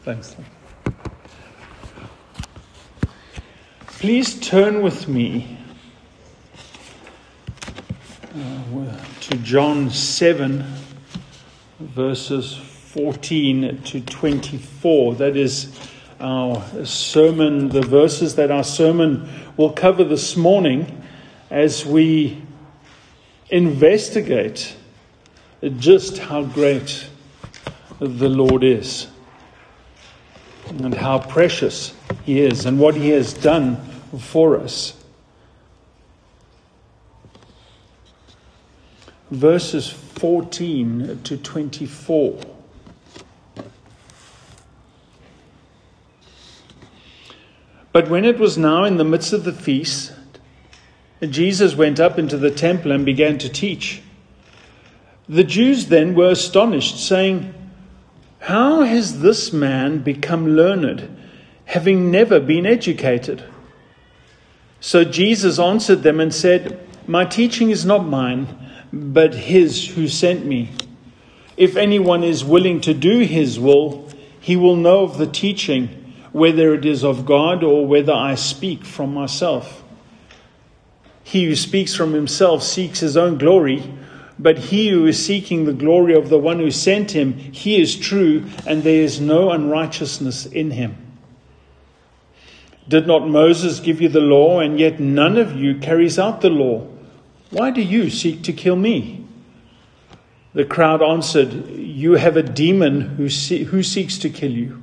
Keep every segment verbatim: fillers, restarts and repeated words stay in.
Thanks. Please turn with me uh, to John seven, verses fourteen to twenty-four. That is our sermon, the verses that our sermon will cover this morning as we investigate just how great the Lord is and how precious He is and what He has done for us. Verses fourteen to twenty-four. But when it was now in the midst of the feast, Jesus went up into the temple and began to teach. The Jews then were astonished, saying, "How has this man become learned, having never been educated?" So Jesus answered them and said, "My teaching is not mine, but His who sent me. If anyone is willing to do His will, he will know of the teaching, whether it is of God or whether I speak from myself. He who speaks from himself seeks his own glory, but he who is seeking the glory of the one who sent him, he is true, and there is no unrighteousness in him. Did not Moses give you the law, and yet none of you carries out the law? Why do you seek to kill me?" The crowd answered, "You have a demon who see, who seeks to kill you."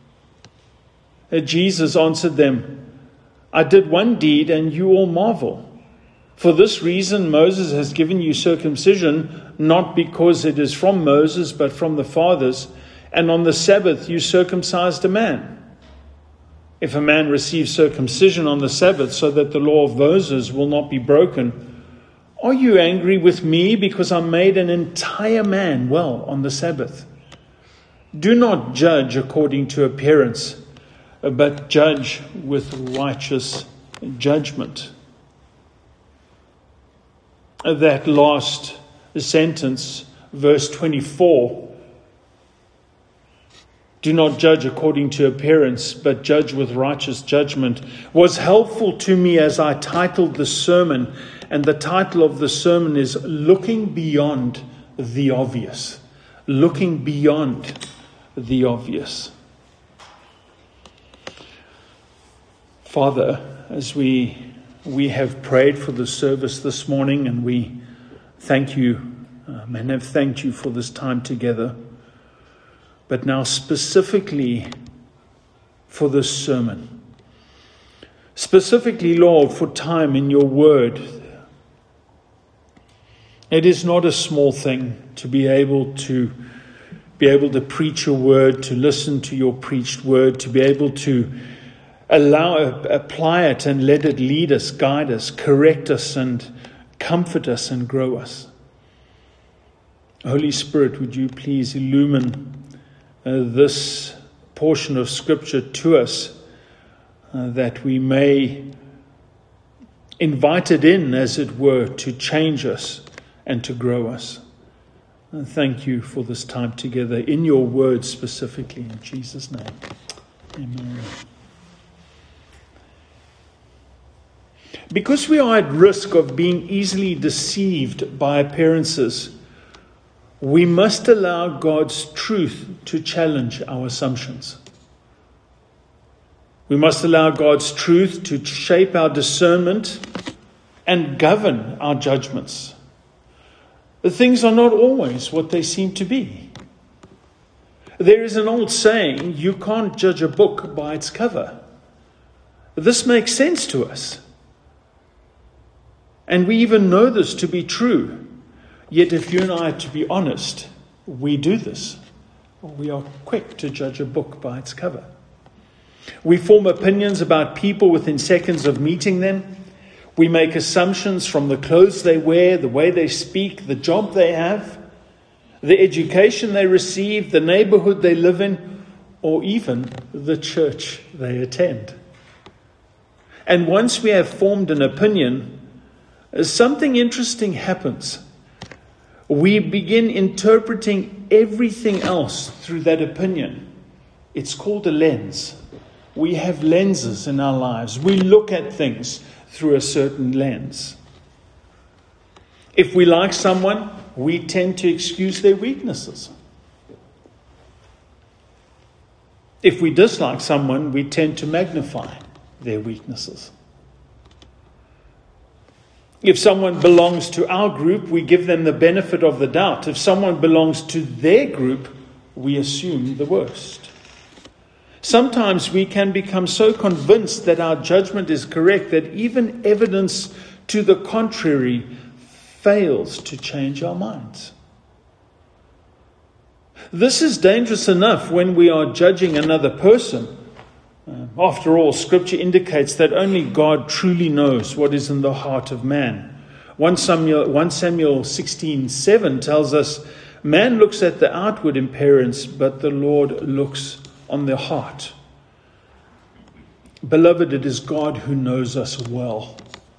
Jesus answered them, "I did one deed, and you all marvel. For this reason Moses has given you circumcision, not because it is from Moses, but from the fathers, and on the Sabbath you circumcised a man. If a man receives circumcision on the Sabbath, so that the law of Moses will not be broken, are you angry with me because I made an entire man well on the Sabbath? Do not judge according to appearance, but judge with righteous judgment." That last sentence, verse twenty-four, "Do not judge according to appearance, but judge with righteous judgment," was helpful to me as I titled the sermon. And the title of the sermon is Looking Beyond the Obvious. Looking Beyond the Obvious. Father, as we we have prayed for the service this morning, and we thank you um, and have thanked you for this time together, but now specifically for this sermon, specifically, Lord, for time in your word. It is not a small thing to be able to be able to preach your word, to listen to your preached word, to be able to allow, apply it and let it lead us, guide us, correct us and comfort us and grow us. Holy Spirit, would you please illumine uh, this portion of Scripture to us, uh, that we may invite it in, as it were, to change us and to grow us. And thank you for this time together in your word specifically, in Jesus' name. Amen. Because we are at risk of being easily deceived by appearances, we must allow God's truth to challenge our assumptions. We must allow God's truth to shape our discernment and govern our judgments. The things are not always what they seem to be. There is an old saying, you can't judge a book by its cover. This makes sense to us. And we even know this to be true. Yet if you and I are to be honest, we do this. We are quick to judge a book by its cover. We form opinions about people within seconds of meeting them. We make assumptions from the clothes they wear, the way they speak, the job they have, the education they receive, the neighborhood they live in, or even the church they attend. And once we have formed an opinion, something interesting happens. We begin interpreting everything else through that opinion. It's called a lens. We have lenses in our lives. We look at things through a certain lens. If we like someone, we tend to excuse their weaknesses. If we dislike someone, we tend to magnify their weaknesses. If someone belongs to our group, we give them the benefit of the doubt. If someone belongs to their group, we assume the worst. Sometimes we can become so convinced that our judgment is correct that even evidence to the contrary fails to change our minds. This is dangerous enough when we are judging another person. Uh, after all, Scripture indicates that only God truly knows what is in the heart of man. First Samuel sixteen seven tells us, man looks at the outward appearance, but the Lord looks on the heart. Beloved, it is God who knows us well.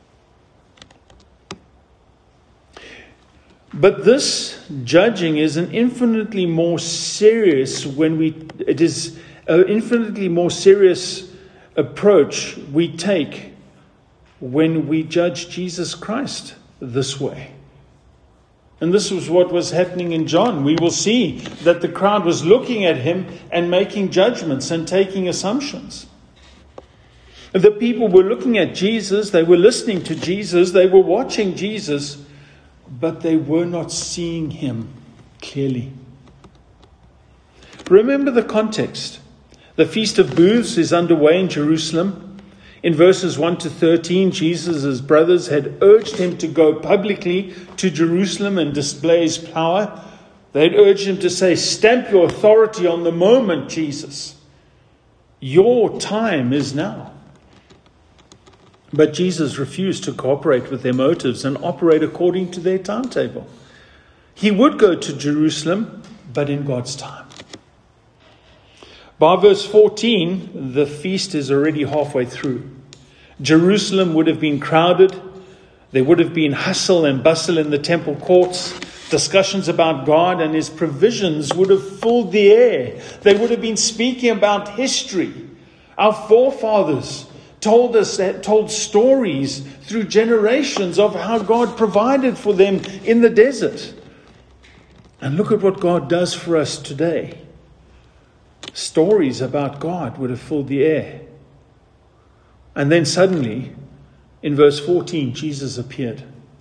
But this judging is an infinitely more serious when we it is an infinitely more serious approach we take when we judge Jesus Christ this way. And this was what was happening in John. We will see that the crowd was looking at him and making judgments and taking assumptions. The people were looking at Jesus, they were listening to Jesus, they were watching Jesus, but they were not seeing him clearly. Remember the context. The Feast of Booths is underway in Jerusalem. In verses one to thirteen, Jesus' brothers had urged him to go publicly to Jerusalem and display his power. They had urged him to say, "Stamp your authority on the moment, Jesus. Your time is now." But Jesus refused to cooperate with their motives and operate according to their timetable. He would go to Jerusalem, but in God's time. By verse fourteen, the feast is already halfway through. Jerusalem would have been crowded. There would have been hustle and bustle in the temple courts. Discussions about God and his provisions would have filled the air. They would have been speaking about history. Our forefathers told us that, told stories through generations of how God provided for them in the desert. And look at what God does for us today. Stories about God would have filled the air. And then suddenly, in verse fourteen, Jesus appeared.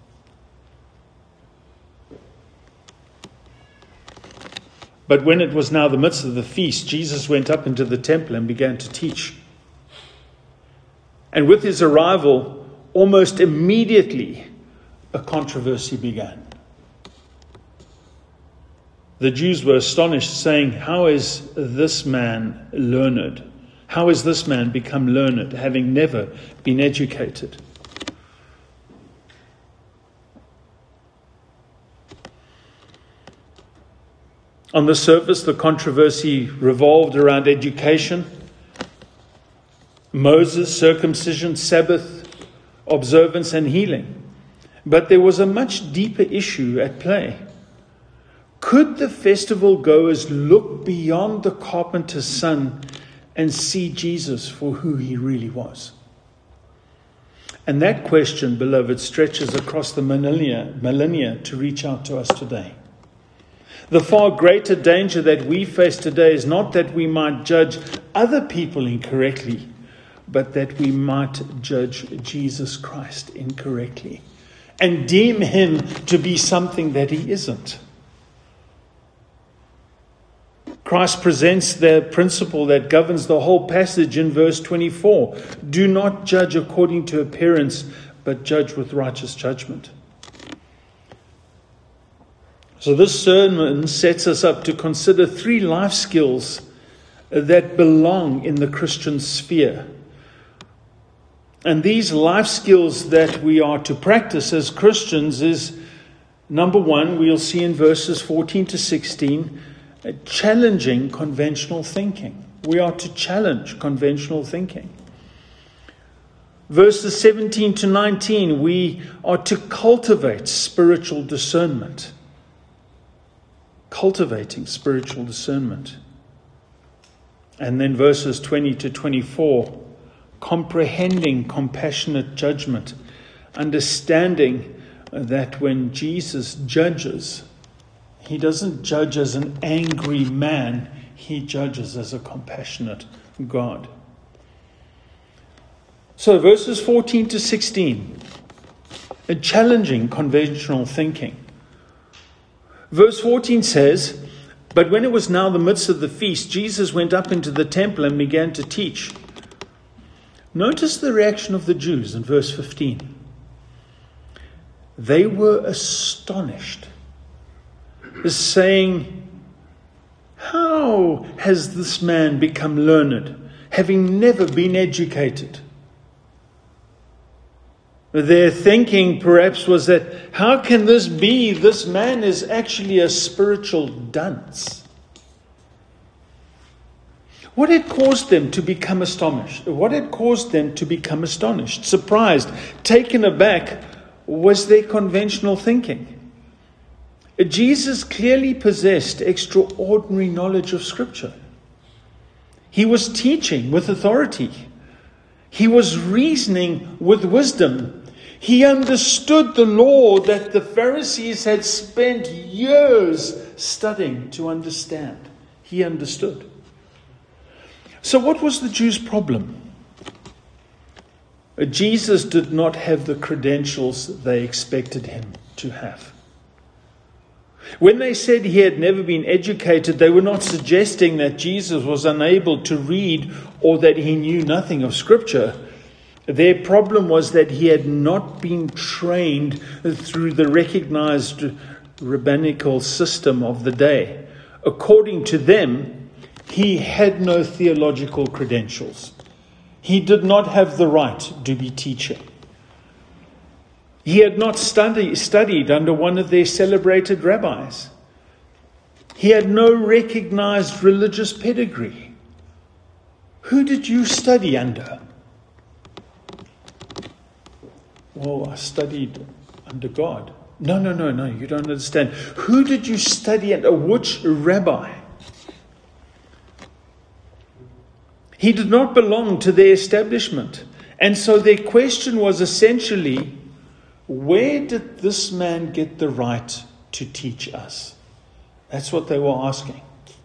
But when it was now the midst of the feast, Jesus went up into the temple and began to teach. And with his arrival, almost immediately, a controversy began. The Jews were astonished, saying, "How is this man learned? How has this man become learned, having never been educated?" On the surface, the controversy revolved around education, Moses, circumcision, Sabbath observance, and healing. But there was a much deeper issue at play. Could the festival goers look beyond the carpenter's son and see Jesus for who he really was? And that question, beloved, stretches across the millennia, millennia to reach out to us today. The far greater danger that we face today is not that we might judge other people incorrectly, but that we might judge Jesus Christ incorrectly and deem him to be something that he isn't. Christ presents the principle that governs the whole passage in verse twenty-four. Do not judge according to appearance, but judge with righteous judgment. So this sermon sets us up to consider three life skills that belong in the Christian sphere. And these life skills that we are to practice as Christians is, number one, we'll see in verses fourteen to sixteen, challenging conventional thinking. We are to challenge conventional thinking. Verses seventeen to nineteen, we are to cultivate spiritual discernment. Cultivating spiritual discernment. And then verses twenty to twenty-four, comprehending compassionate judgment, understanding that when Jesus judges, he doesn't judge as an angry man, he judges as a compassionate God. So verses fourteen to sixteen, a challenging conventional thinking. Verse fourteen says, "But when it was now the midst of the feast, Jesus went up into the temple and began to teach." Notice the reaction of the Jews in verse fifteen. They were astonished, saying, "How has this man become learned, having never been educated?" Their thinking perhaps was that, how can this be? This man is actually a spiritual dunce. What had caused them to become astonished? What had caused them to become astonished, surprised, taken aback, was their conventional thinking. Jesus clearly possessed extraordinary knowledge of Scripture. He was teaching with authority. He was reasoning with wisdom. He understood the law that the Pharisees had spent years studying to understand. He understood. So what was the Jews' problem? Jesus did not have the credentials they expected him to have. When they said he had never been educated, they were not suggesting that Jesus was unable to read or that he knew nothing of Scripture. Their problem was that he had not been trained through the recognized rabbinical system of the day. According to them, he had no theological credentials. He did not have the right to be teaching. He had not study, studied under one of their celebrated rabbis. He had no recognized religious pedigree. Who did you study under? Well, I studied under God. No, no, no, no, you don't understand. Who did you study under? Which rabbi? He did not belong to their establishment. And so their question was essentially, where did this man get the right to teach us? That's what they were asking.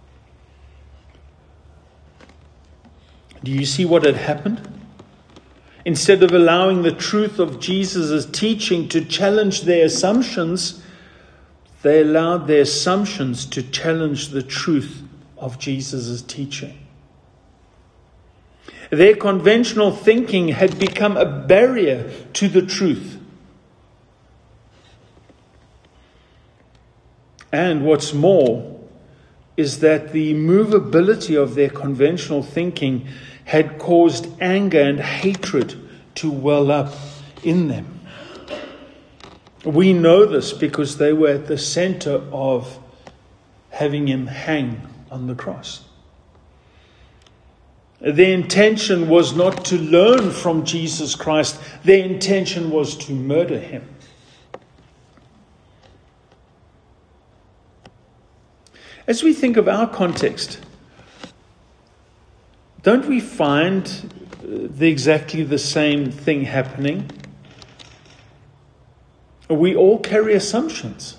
Do you see what had happened? Instead of allowing the truth of Jesus' teaching to challenge their assumptions, they allowed their assumptions to challenge the truth of Jesus' teaching. Their conventional thinking had become a barrier to the truth. And what's more is that the immovability of their conventional thinking had caused anger and hatred to well up in them. We know this because they were at the center of having him hang on the cross. Their intention was not to learn from Jesus Christ. Their intention was to murder him. As we think of our context, don't we find the, exactly the same thing happening? We all carry assumptions.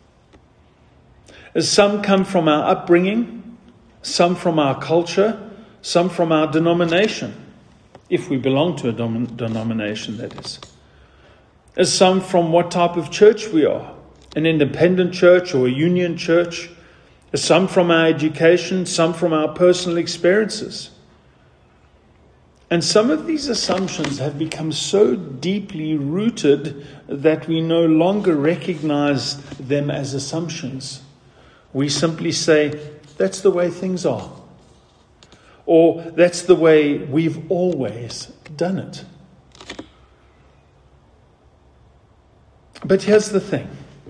Some come from our upbringing, some from our culture, some from our denomination, if we belong to a dom- denomination, that is. As some from what type of church we are, an independent church or a union church. Some from our education, some from our personal experiences. And some of these assumptions have become so deeply rooted that we no longer recognize them as assumptions. We simply say, that's the way things are. Or that's the way we've always done it. But here's the thing.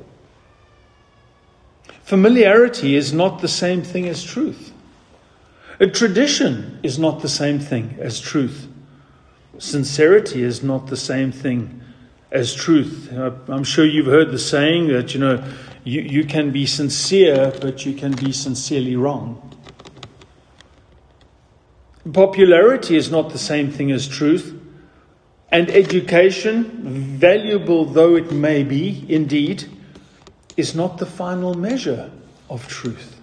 Familiarity is not the same thing as truth. A tradition is not the same thing as truth. Sincerity is not the same thing as truth. I'm sure you've heard the saying that, you know, you, you can be sincere, but you can be sincerely wrong. Popularity is not the same thing as truth. And education, valuable though it may be, indeed, is not the final measure of truth.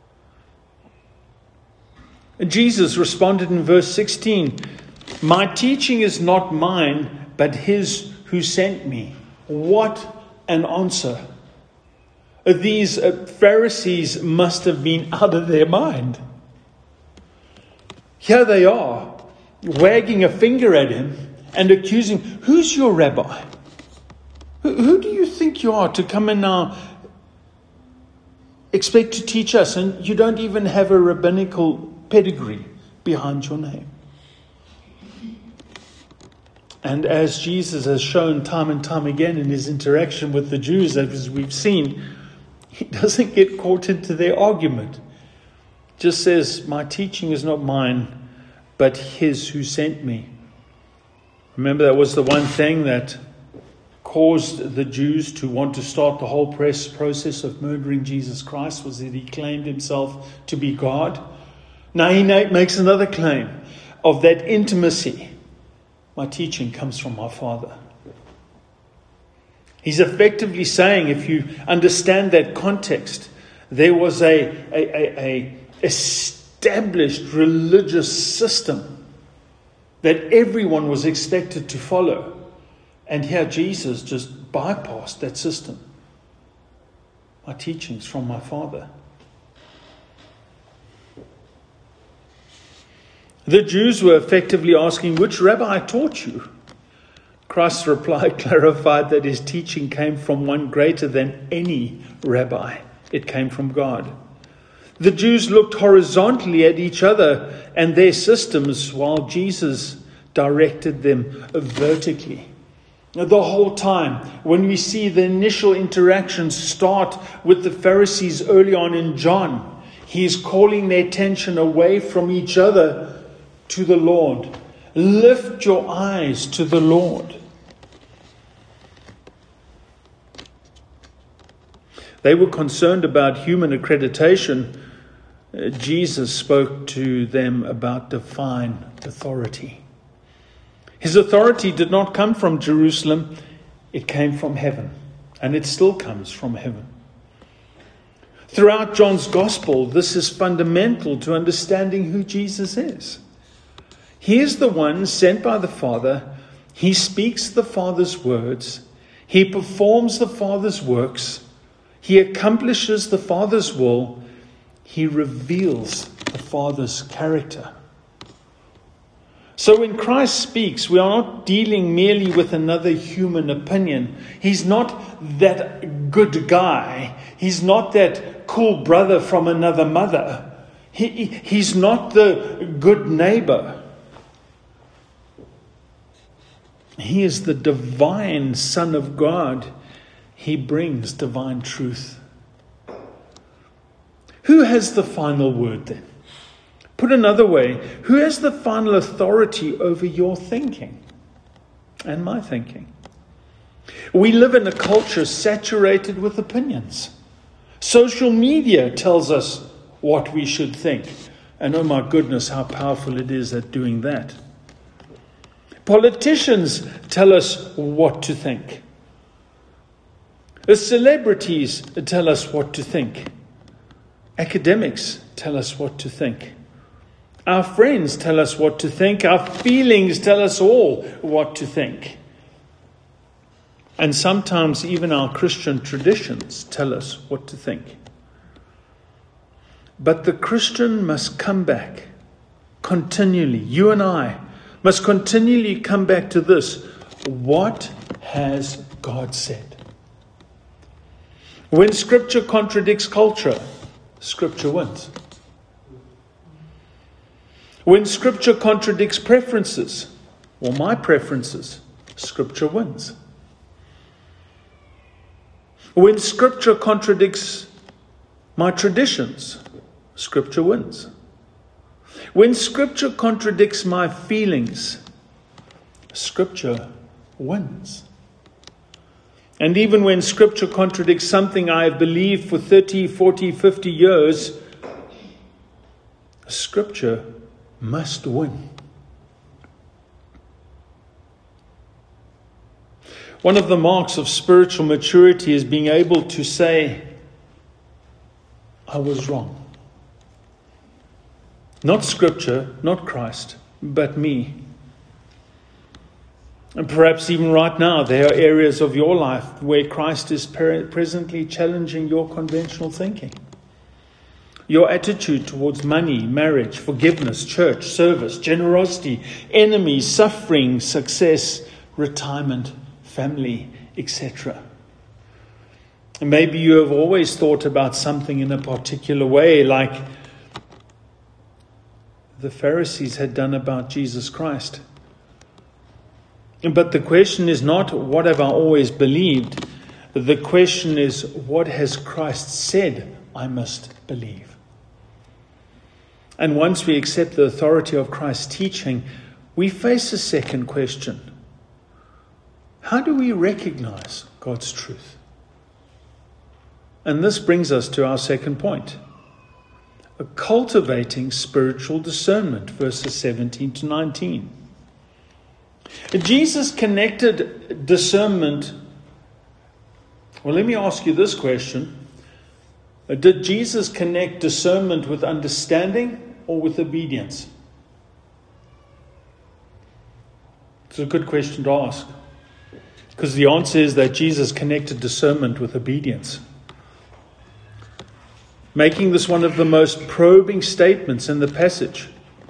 And Jesus responded in verse sixteen, "My teaching is not mine, but his who sent me." What an answer. These Pharisees must have been out of their mind. Here they are, wagging a finger at him and accusing, "Who's your rabbi? Who, who do you think you are to come and now expect to teach us? And you don't even have a rabbinical pedigree behind your name." And as Jesus has shown time and time again in his interaction with the Jews, as we've seen, he doesn't get caught into their argument. Just says, "My teaching is not mine, but his who sent me." Remember, that was the one thing that caused the Jews to want to start the whole press process of murdering Jesus Christ, was that he claimed himself to be God. Now he makes another claim of that intimacy. "My teaching comes from my Father." He's effectively saying, if you understand that context, there was a, a, a, a established religious system that everyone was expected to follow. And here Jesus just bypassed that system. "My teachings from my Father." The Jews were effectively asking, "Which rabbi taught you?" Christ's reply clarified that his teaching came from one greater than any rabbi. It came from God. The Jews looked horizontally at each other and their systems, while Jesus directed them vertically. The whole time, when we see the initial interactions start with the Pharisees early on in John, he is calling their attention away from each other to the Lord. Lift your eyes to the Lord. They were concerned about human accreditation. Jesus spoke to them about divine authority. His authority did not come from Jerusalem, it came from heaven, and it still comes from heaven. Throughout John's Gospel, this is fundamental to understanding who Jesus is. He is the one sent by the Father. He speaks the Father's words. He performs the Father's works. He accomplishes the Father's will. He reveals the Father's character. So when Christ speaks, we are not dealing merely with another human opinion. He's not that good guy. He's not that cool brother from another mother. He, he's not the good neighbor. He is the divine Son of God. He brings divine truth. Who has the final word then? Put another way, who has the final authority over your thinking and my thinking? We live in a culture saturated with opinions. Social media tells us what we should think. And oh my goodness, how powerful it is at doing that. Politicians tell us what to think. The celebrities tell us what to think. Academics tell us what to think. Our friends tell us what to think. Our feelings tell us all what to think. And sometimes even our Christian traditions tell us what to think. But the Christian must come back continually. You and I must continually come back to this. What has God said? When Scripture contradicts culture, Scripture wins. When Scripture contradicts preferences, or my preferences, Scripture wins. When Scripture contradicts my traditions, Scripture wins. When Scripture contradicts my feelings, Scripture wins. And even when Scripture contradicts something I have believed for thirty, forty, fifty years, Scripture must win. One of the marks of spiritual maturity is being able to say, I was wrong. Not Scripture, not Christ, but me. And perhaps even right now, there are areas of your life where Christ is presently challenging your conventional thinking. Your attitude towards money, marriage, forgiveness, church, service, generosity, enemies, suffering, success, retirement, family, et cetera. And maybe you have always thought about something in a particular way, like the Pharisees had done about Jesus Christ. But the question is not, what have I always believed? The question is, what has Christ said I must believe? And once we accept the authority of Christ's teaching, we face a second question. How do we recognize God's truth? And this brings us to our second point. Cultivating spiritual discernment, verses seventeen to nineteen. Jesus connected discernment. Well, let me ask you this question. Did Jesus connect discernment with understanding or with obedience? It's a good question to ask. Because the answer is that Jesus connected discernment with obedience. Making this one of the most probing statements in the passage.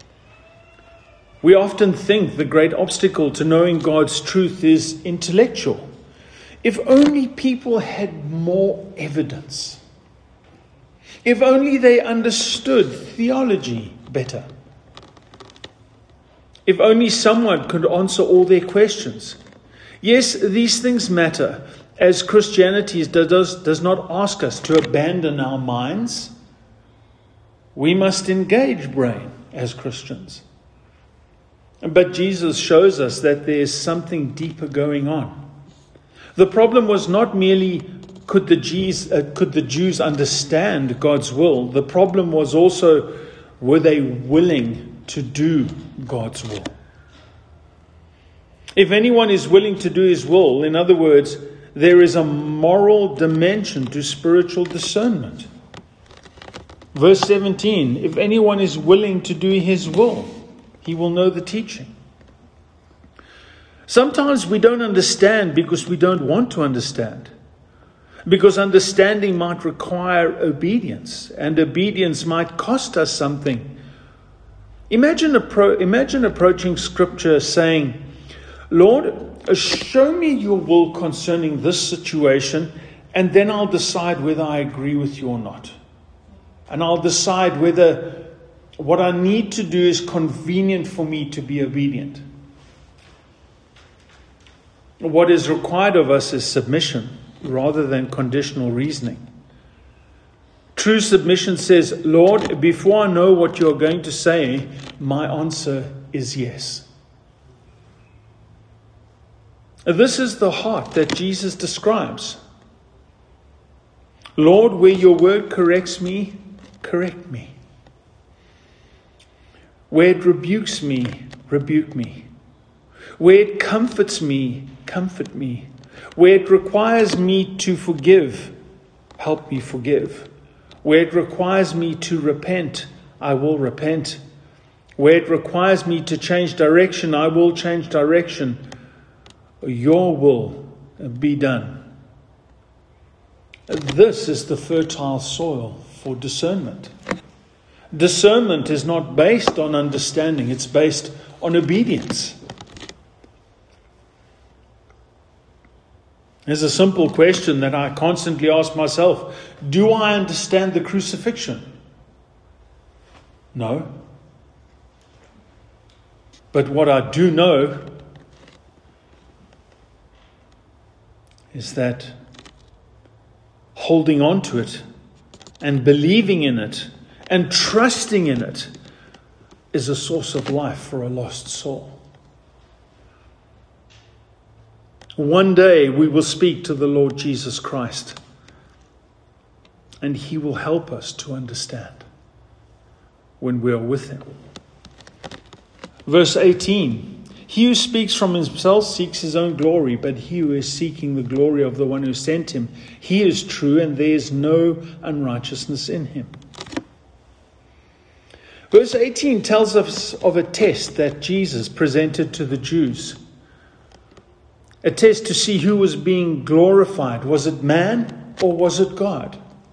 We often think the great obstacle to knowing God's truth is intellectual. If only people had more evidence. If only they understood theology better. If only someone could answer all their questions. Yes, these things matter, as Christianity does, does not ask us to abandon our minds. We must engage brain as Christians. But Jesus shows us that there is something deeper going on. The problem was not merely could the Jews, uh, could the Jews understand God's will. The problem was also, were they willing to do God's will? If anyone is willing to do his will, in other words, there is a moral dimension to spiritual discernment. Verse seventeen, if anyone is willing to do his will, he will know the teaching. Sometimes we don't understand because we don't want to understand. Because understanding might require obedience, and obedience might cost us something. Imagine, appro- imagine approaching Scripture saying, Lord, show me your will concerning this situation, and then I'll decide whether I agree with you or not. And I'll decide whether what I need to do is convenient for me to be obedient. What is required of us is submission rather than conditional reasoning. True submission says, Lord, before I know what you're going to say, my answer is yes. This is the heart that Jesus describes. Lord, where your word corrects me, correct me. Where it rebukes me, rebuke me. Where it comforts me, comfort me. Where it requires me to forgive, help me forgive. Where it requires me to repent, I will repent. Where it requires me to change direction, I will change direction. Your will be done. This is the fertile soil for discernment. Discernment is not based on understanding, it's based on obedience. There's a simple question that I constantly ask myself. Do I understand the crucifixion? No. But what I do know is that holding on to it and believing in it and trusting in it is a source of life for a lost soul. One day we will speak to the Lord Jesus Christ, and He will help us to understand when we are with Him. Verse eighteen, he who speaks from himself seeks his own glory, but he who is seeking the glory of the one who sent him, he is true, and there is no unrighteousness in him. Verse eighteen tells us of a test that Jesus presented to the Jews. A test to see who was being glorified. Was it man or was it God?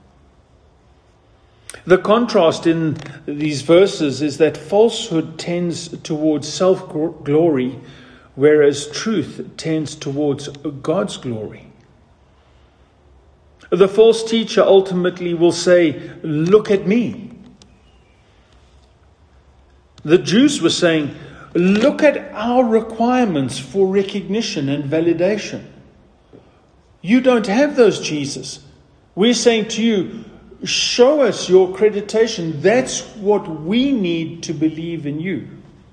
The contrast in these verses is that falsehood tends towards self-glory, whereas truth tends towards God's glory. The false teacher ultimately will say, "Look at me." The Jews were saying, "Look at our requirements for recognition and validation. You don't have those, Jesus. We're saying to you, show us your accreditation. That's what we need to believe in you."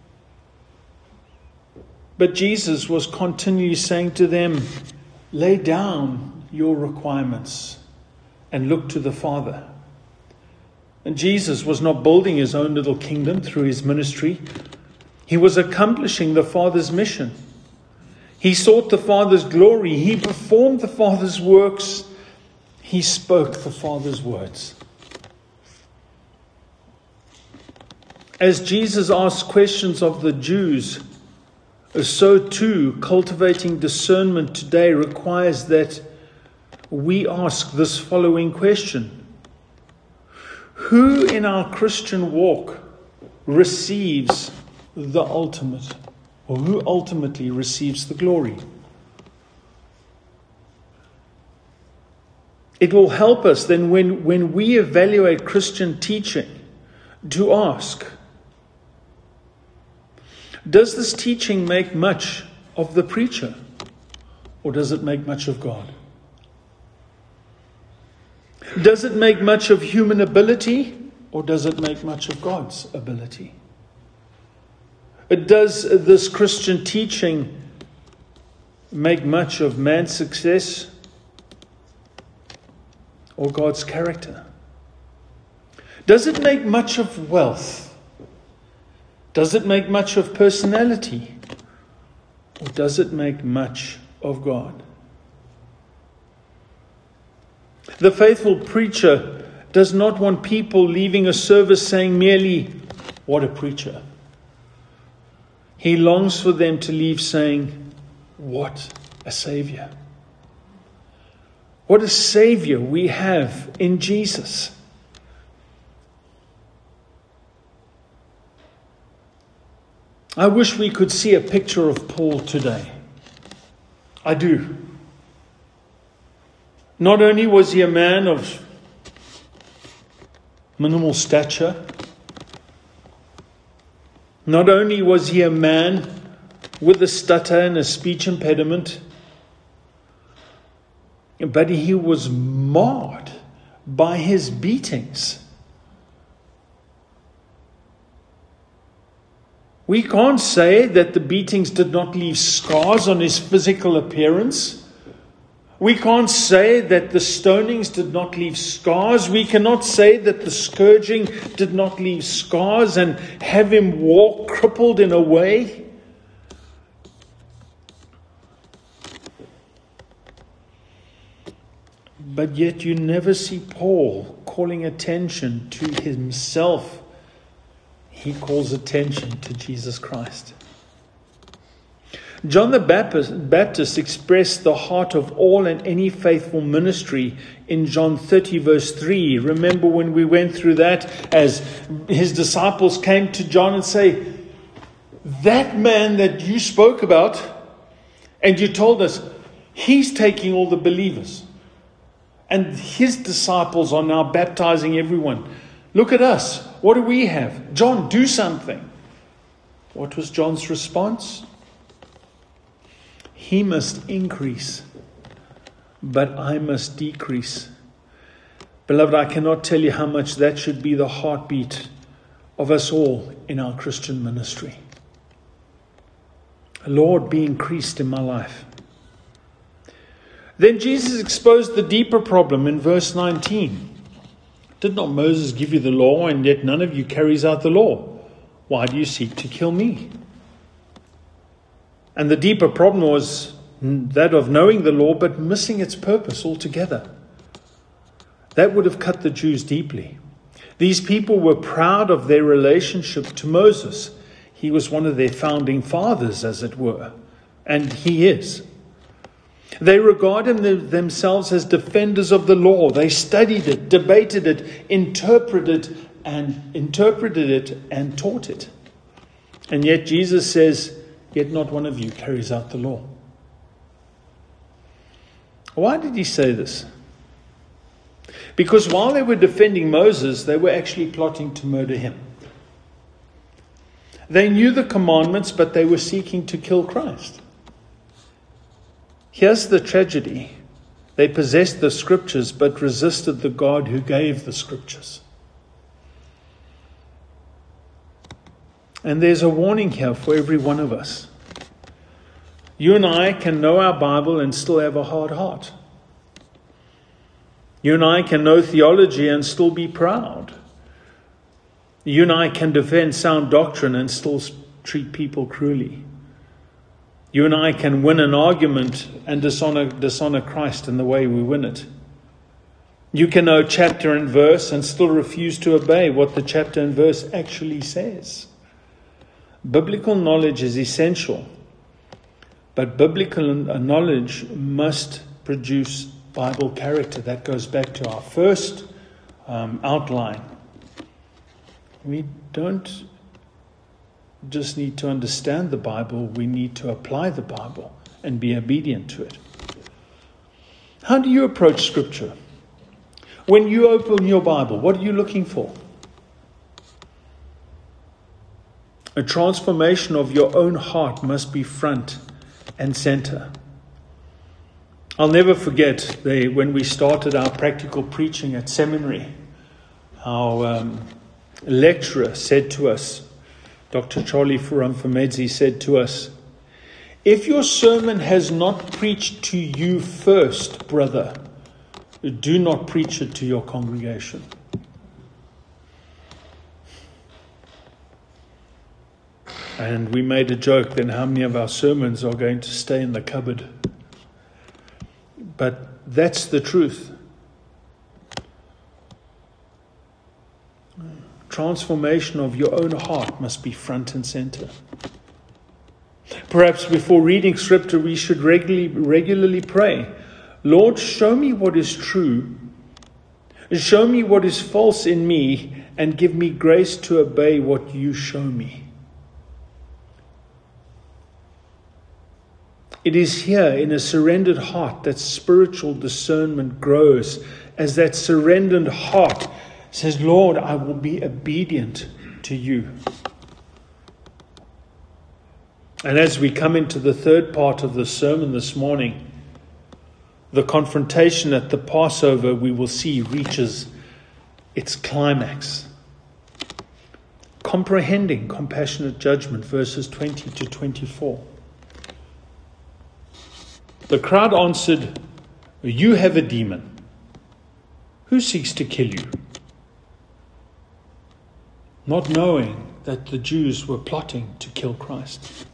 But Jesus was continually saying to them, lay down your requirements and look to the Father. And Jesus was not building his own little kingdom through his ministry. He was accomplishing the Father's mission. He sought the Father's glory. He performed the Father's works. He spoke the Father's words. As Jesus asked questions of the Jews, so too cultivating discernment today requires that we ask this following question. Who in our Christian walk receives the ultimate, or who ultimately receives the glory? It will help us then when, when we evaluate Christian teaching to ask, does this teaching make much of the preacher, or does it make much of God? Does it make much of human ability, or does it make much of God's ability? Does this Christian teaching make much of man's success or God's character? Does it make much of wealth? Does it make much of personality? Or does it make much of God? The faithful preacher does not want people leaving a service saying merely, "What a preacher." He longs for them to leave saying, "What a Savior." What a Savior we have in Jesus. I wish we could see a picture of Paul today. I do. Not only was he a man of minimal stature, not only was he a man with a stutter and a speech impediment, but he was marred by his beatings. We can't say that the beatings did not leave scars on his physical appearance. We can't say that the stonings did not leave scars. We cannot say that the scourging did not leave scars and have him walk crippled in a way. But yet you never see Paul calling attention to himself. He calls attention to Jesus Christ. John the Baptist, Baptist expressed the heart of all and any faithful ministry in John thirty verse three. Remember when we went through that, as his disciples came to John and say, "That man that you spoke about and you told us, he's taking all the believers. And his disciples are now baptizing everyone. Look at us. What do we have? John, do something." What was John's response? He must increase, but I must decrease. Beloved, I cannot tell you how much that should be the heartbeat of us all in our Christian ministry. Lord, be increased in my life. Then Jesus exposed the deeper problem in verse nineteen. Did not Moses give you the law, and yet none of you carries out the law? Why do you seek to kill me? And the deeper problem was that of knowing the law, but missing its purpose altogether. That would have cut the Jews deeply. These people were proud of their relationship to Moses. He was one of their founding fathers, as it were, and he is. They regarded themselves as defenders of the law. They studied it, debated it, interpreted and interpreted it and taught it. And yet Jesus says, yet not one of you carries out the law. Why did he say this? Because while they were defending Moses, they were actually plotting to murder him. They knew the commandments, but they were seeking to kill Christ. Here's the tragedy. They possessed the scriptures, but resisted the God who gave the scriptures. And there's a warning here for every one of us. You and I can know our Bible and still have a hard heart. You and I can know theology and still be proud. You and I can defend sound doctrine and still treat people cruelly. You and I can win an argument and dishonor, dishonor Christ in the way we win it. You can know chapter and verse and still refuse to obey what the chapter and verse actually says. Biblical knowledge is essential, but biblical knowledge must produce Bible character. That goes back to our first um, outline. We don't just need to understand the Bible, we need to apply the Bible and be obedient to it. How do you approach Scripture? When you open your Bible, what are you looking for? A transformation of your own heart must be front and center. I'll never forget they, when we started our practical preaching at seminary, our um, lecturer said to us, Doctor Charlie Furamfamedzi said to us, if your sermon has not preached to you first, brother, do not preach it to your congregation. And we made a joke, then how many of our sermons are going to stay in the cupboard? But that's the truth. Transformation of your own heart must be front and center. Perhaps before reading Scripture, we should regularly, regularly pray, Lord, show me what is true. Show me what is false in me, and give me grace to obey what you show me. It is here in a surrendered heart that spiritual discernment grows, as that surrendered heart says, Lord, I will be obedient to you. And as we come into the third part of the sermon this morning, the confrontation at the Passover, we will see, reaches its climax. Comprehending compassionate judgment, verses twenty to twenty-four. The crowd answered, you have a demon. Who seeks to kill you? Not knowing that the Jews were plotting to kill Christ.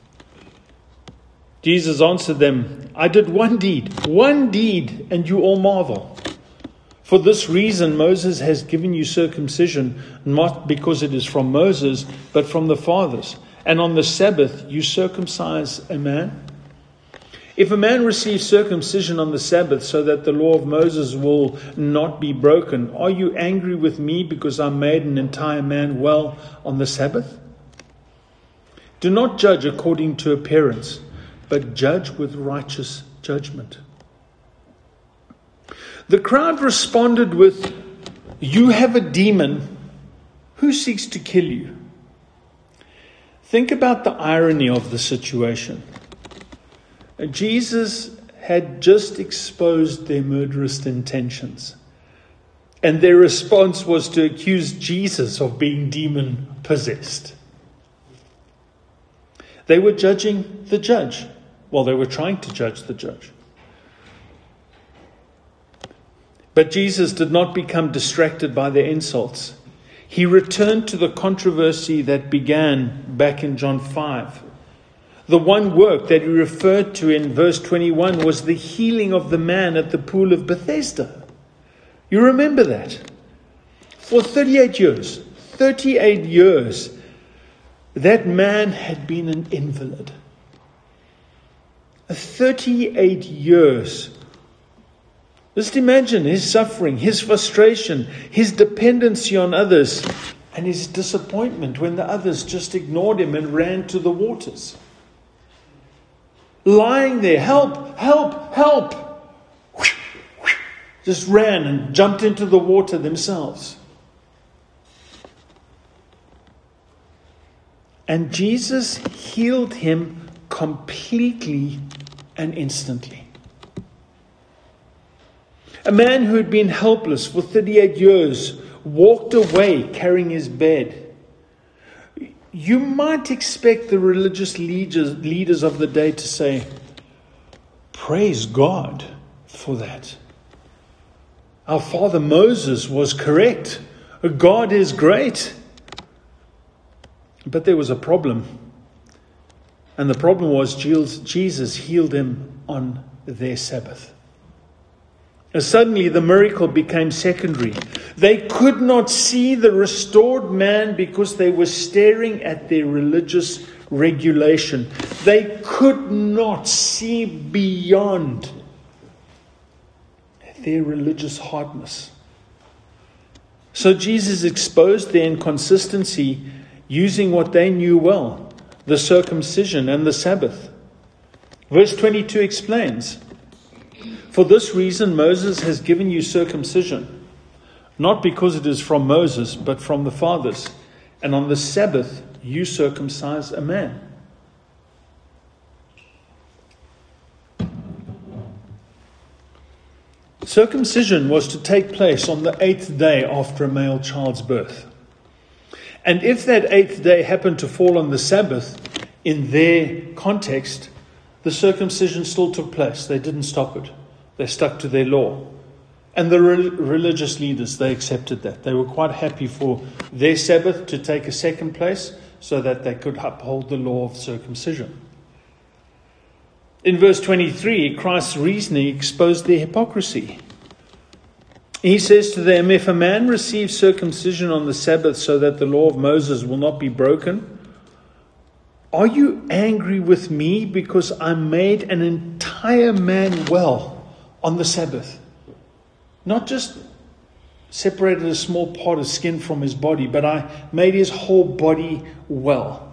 Jesus answered them, I did one deed, one deed, and you all marvel. For this reason Moses has given you circumcision, not because it is from Moses, but from the fathers. And on the Sabbath you circumcise a man? If a man receives circumcision on the Sabbath so that the law of Moses will not be broken, are you angry with me because I made an entire man well on the Sabbath? Do not judge according to appearance, but judge with righteous judgment. The crowd responded with, you have a demon. Who seeks to kill you? Think about the irony of the situation. Jesus had just exposed their murderous intentions. And their response was to accuse Jesus of being demon-possessed. They were judging the judge. Well, they were trying to judge the judge. But Jesus did not become distracted by their insults. He returned to the controversy that began back in John five. The one work that he referred to in verse twenty-one was the healing of the man at the pool of Bethesda. You remember that? For thirty-eight years, thirty-eight years, that man had been an invalid. thirty-eight years. Just imagine his suffering, his frustration, his dependency on others, and his disappointment when the others just ignored him and ran to the waters. Lying there, help, help, help. Just ran and jumped into the water themselves. And Jesus healed him completely and instantly. A man who had been helpless for thirty-eight years walked away carrying his bed. You might expect the religious leaders, leaders of the day to say, praise God for that. Our father Moses was correct. God is great. But there was a problem. And the problem was Jesus healed him on their Sabbath. And suddenly the miracle became secondary. They could not see the restored man because they were staring at their religious regulation. They could not see beyond their religious hardness. So Jesus exposed their inconsistency using what they knew well, the circumcision and the Sabbath. Verse twenty-two explains, for this reason Moses has given you circumcision, not because it is from Moses, but from the fathers. And on the Sabbath you circumcise a man. Circumcision was to take place on the eighth day after a male child's birth. And if that eighth day happened to fall on the Sabbath, in their context, the circumcision still took place. They didn't stop it. They stuck to their law. And the re- religious leaders, they accepted that. They were quite happy for their Sabbath to take a second place so that they could uphold the law of circumcision. In verse twenty-three, Christ's reasoning exposed their hypocrisy. He says to them, if a man receives circumcision on the Sabbath so that the law of Moses will not be broken, are you angry with me because I made an entire man well on the Sabbath? Not just separated a small part of skin from his body, but I made his whole body well.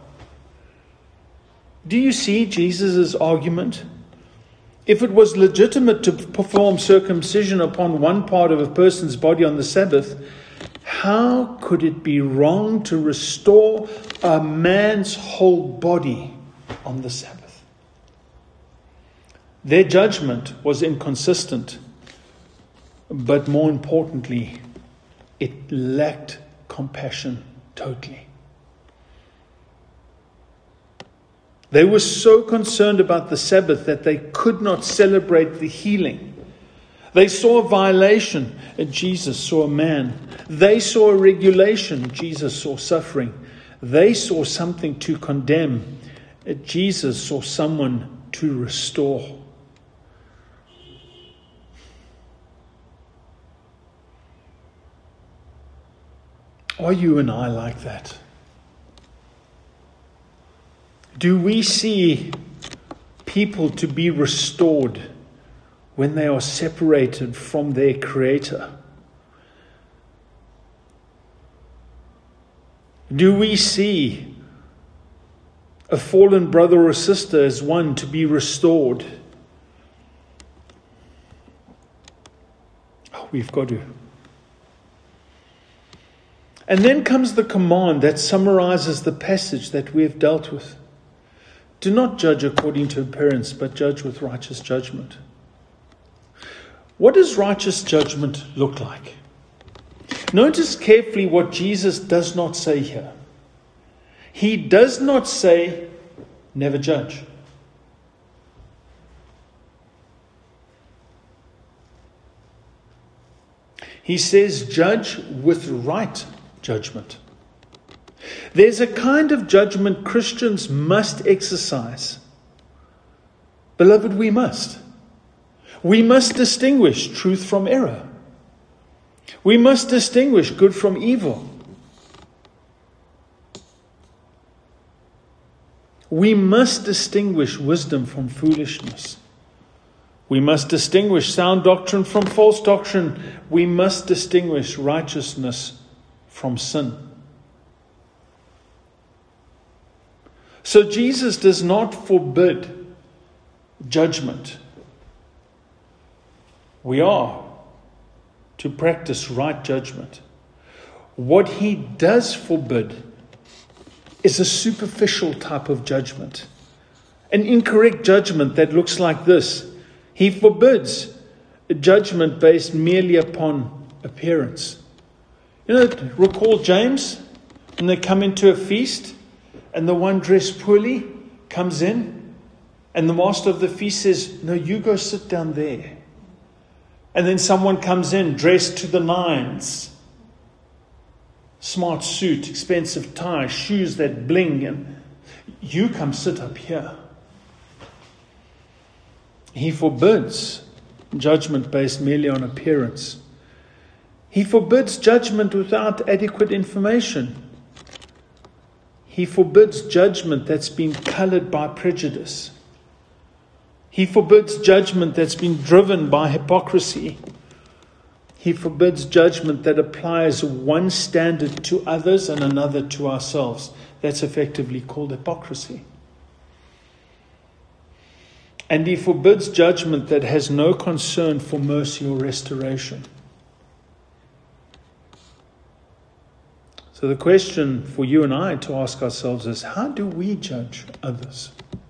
Do you see Jesus' argument? If it was legitimate to perform circumcision upon one part of a person's body on the Sabbath, how could it be wrong to restore a man's whole body on the Sabbath? Their judgment was inconsistent, but more importantly, it lacked compassion totally. They were so concerned about the Sabbath that they could not celebrate the healing. They saw a violation, and Jesus saw a man. They saw a regulation, Jesus saw suffering. They saw something to condemn, and Jesus saw someone to restore. Are you and I like that? Do we see people to be restored when they are separated from their Creator? Do we see a fallen brother or sister as one to be restored? Oh, we've got to. And then comes the command that summarizes the passage that we have dealt with. Do not judge according to appearance, but judge with righteous judgment. What does righteous judgment look like? Notice carefully what Jesus does not say here. He does not say, never judge. He says, judge with right judgment. There's a kind of judgment Christians must exercise. Beloved, we must. We must distinguish truth from error. We must distinguish good from evil. We must distinguish wisdom from foolishness. We must distinguish sound doctrine from false doctrine. We must distinguish righteousness from sin. So Jesus does not forbid judgment. We are to practice right judgment. What he does forbid is a superficial type of judgment. An incorrect judgment that looks like this. He forbids a judgment based merely upon appearance. You know, recall James, when they come into a feast, and the one dressed poorly comes in, and the master of the feast says, no, you go sit down there. And then someone comes in dressed to the nines. Smart suit, expensive tie, shoes that bling, and you come sit up here. He forbids judgment based merely on appearance. He forbids judgment without adequate information. He forbids judgment that's been colored by prejudice. He forbids judgment that's been driven by hypocrisy. He forbids judgment that applies one standard to others and another to ourselves. That's effectively called hypocrisy. And he forbids judgment that has no concern for mercy or restoration. So the question for you and I to ask ourselves is, how do we judge others?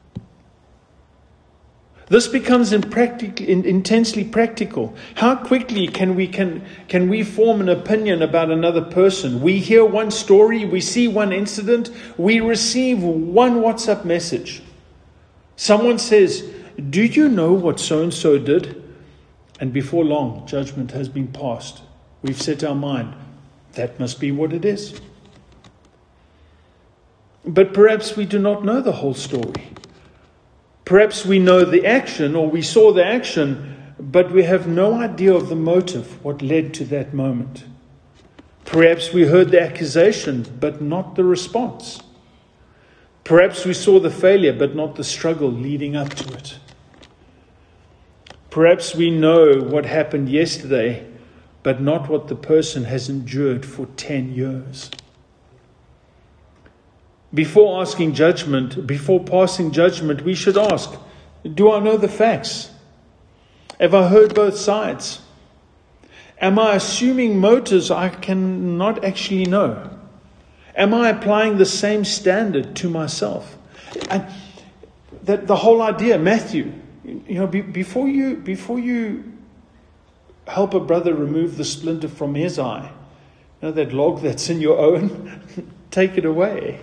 This becomes in practic- in intensely practical. How quickly can we can can we form an opinion about another person? We hear one story, we see one incident, we receive one WhatsApp message. Someone says, do you know what so-and-so did? And before long, judgment has been passed. We've set our mind, that must be what it is. But perhaps we do not know the whole story. Perhaps we know the action, or we saw the action, but we have no idea of the motive, what led to that moment. Perhaps we heard the accusation, but not the response. Perhaps we saw the failure, but not the struggle leading up to it. Perhaps we know what happened yesterday, but not what the person has endured for ten years. Before asking judgment, before passing judgment, we should ask, do I know the facts? Have I heard both sides? Am I assuming motives I cannot actually know? Am I applying the same standard to myself? And that the whole idea, Matthew, you know, be, before you before you help a brother remove the splinter from his eye, you know, that log that's in your own, take it away.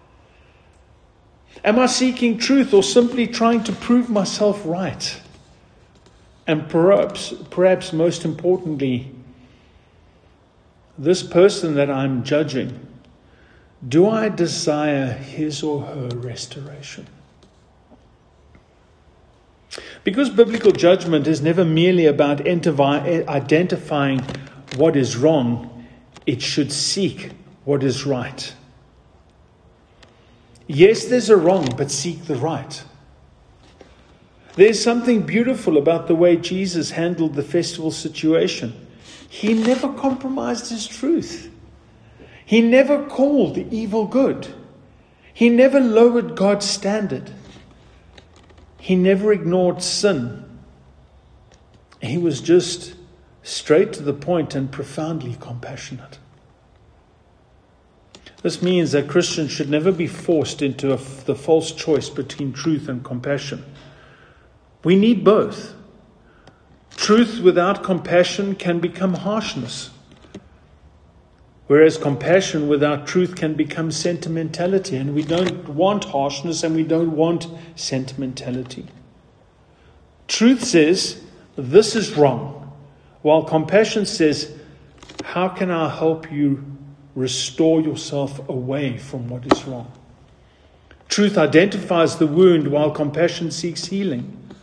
Am I seeking truth or simply trying to prove myself right? And perhaps, perhaps most importantly, this person that I'm judging, do I desire his or her restoration? Because biblical judgment is never merely about identifying what is wrong, it should seek what is right. Yes, there's a wrong, but seek the right. There's something beautiful about the way Jesus handled the festival situation. He never compromised his truth. He never called the evil good. He never lowered God's standard. He never ignored sin. He was just straight to the point and profoundly compassionate. This means that Christians should never be forced into a, the false choice between truth and compassion. We need both. Truth without compassion can become harshness, whereas compassion without truth can become sentimentality, and we don't want harshness and we don't want sentimentality. Truth says, this is wrong, while compassion says, how can I help you restore yourself away from what is wrong? Truth identifies the wound, while compassion seeks healing.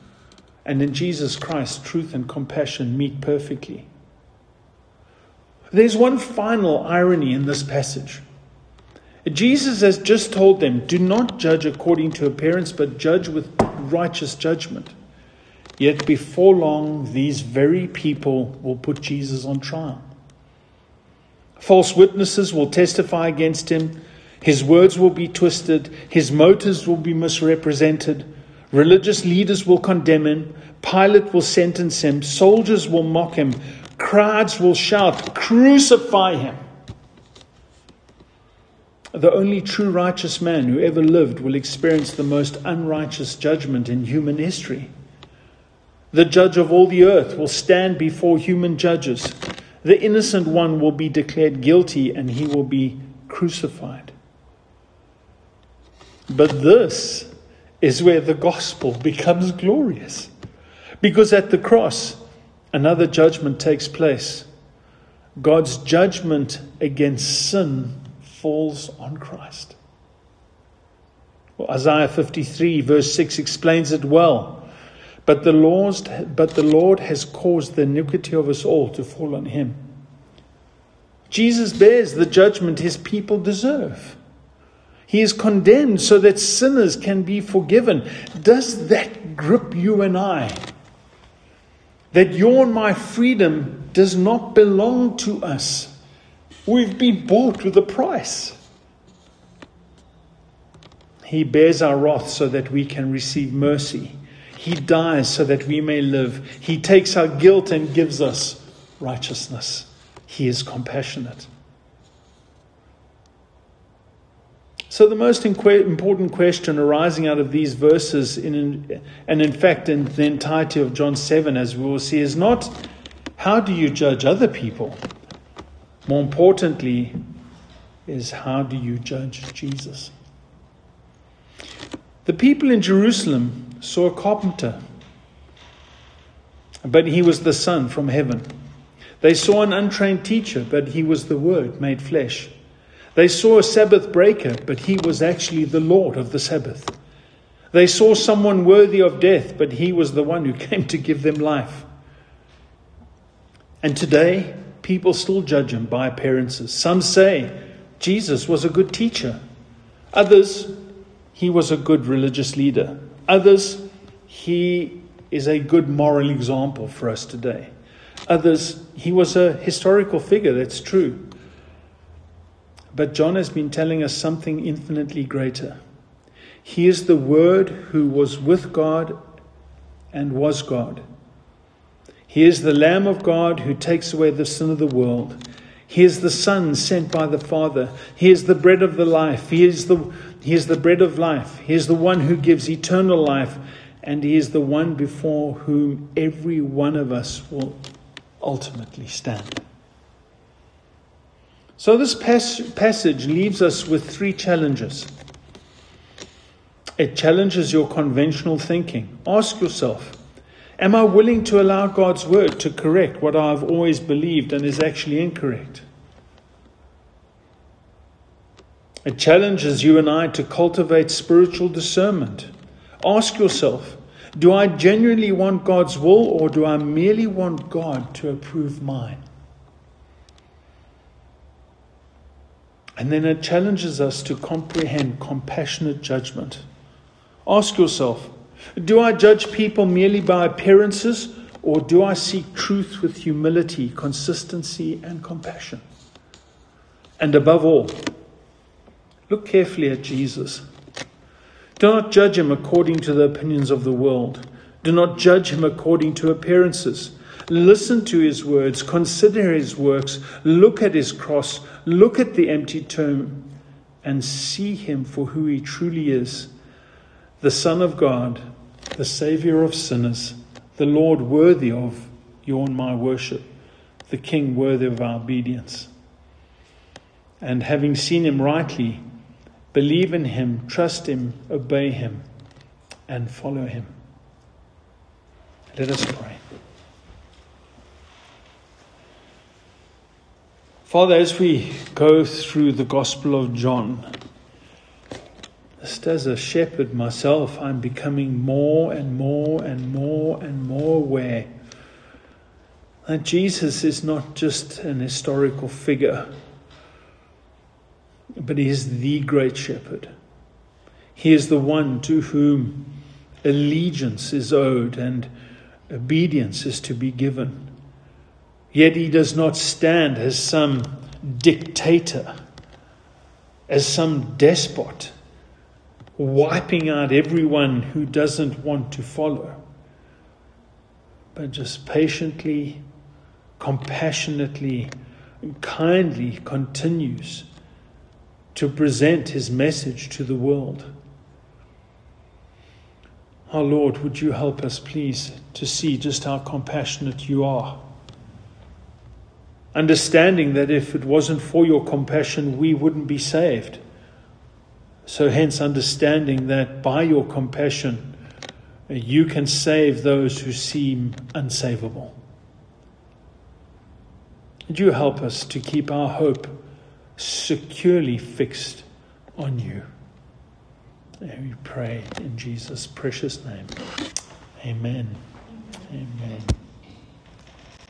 And in Jesus Christ, truth and compassion meet perfectly. There's one final irony in this passage. Jesus has just told them, do not judge according to appearance, but judge with righteous judgment. Yet before long, these very people will put Jesus on trial. False witnesses will testify against him. His words will be twisted. His motives will be misrepresented. Religious leaders will condemn him. Pilate will sentence him. Soldiers will mock him. Crowds will shout, crucify him. The only true righteous man who ever lived will experience the most unrighteous judgment in human history. The judge of all the earth will stand before human judges. The innocent one will be declared guilty and he will be crucified. But this is where the gospel becomes glorious. Because at the cross, another judgment takes place. God's judgment against sin falls on Christ. Well, Isaiah fifty-three verse six explains it well. But the Lord's, but the Lord has caused the iniquity of us all to fall on him. Jesus bears the judgment his people deserve. He is condemned so that sinners can be forgiven. Does that grip you and I? That your and my freedom does not belong to us. We've been bought with a price. He bears our wrath so that we can receive mercy. He dies so that we may live. He takes our guilt and gives us righteousness. He is compassionate. So the most important question arising out of these verses, in, and in fact in the entirety of John seven, as we will see, is not how do you judge other people? More importantly, is how do you judge Jesus? The people in Jerusalem saw a carpenter, but he was the Son from heaven. They saw an untrained teacher, but he was the Word made flesh. They saw a Sabbath breaker, but he was actually the Lord of the Sabbath. They saw someone worthy of death, but he was the one who came to give them life. And today, people still judge him by appearances. Some say Jesus was a good teacher. Others, he was a good religious leader. Others, he is a good moral example for us today. Others, he was a historical figure, that's true. But John has been telling us something infinitely greater. He is the Word who was with God and was God. He is the Lamb of God who takes away the sin of the world. He is the Son sent by the Father. He is the bread of the life. He is the, he is the bread of life. He is the one who gives eternal life. And he is the one before whom every one of us will ultimately stand. So this pas- passage leaves us with three challenges. It challenges your conventional thinking. Ask yourself, am I willing to allow God's word to correct what I've always believed and is actually incorrect? It challenges you and I to cultivate spiritual discernment. Ask yourself, do I genuinely want God's will, or do I merely want God to approve mine? And then it challenges us to comprehend compassionate judgment. Ask yourself, do I judge people merely by appearances, or do I seek truth with humility, consistency, and compassion? And above all, look carefully at Jesus. Do not judge him according to the opinions of the world. Do not judge him according to appearances. Listen to his words, consider his works, look at his cross, look at the empty tomb, and see him for who he truly is, the Son of God, the Savior of sinners, the Lord worthy of your and my worship, the King worthy of our obedience. And having seen him rightly, believe in him, trust him, obey him, and follow him. Let us pray. Father, as we go through the Gospel of John, just as a shepherd myself, I'm becoming more and more and more and more aware that Jesus is not just an historical figure, but he is the great shepherd. He is the one to whom allegiance is owed and obedience is to be given. Yet he does not stand as some dictator, as some despot, wiping out everyone who doesn't want to follow, but just patiently, compassionately, and kindly continues to present his message to the world. Our Lord, would you help us, please, to see just how compassionate you are. Understanding that if it wasn't for your compassion, we wouldn't be saved. So hence understanding that by your compassion, you can save those who seem unsavable. Would you help us to keep our hope securely fixed on you? And we pray in Jesus' precious name. Amen. Amen.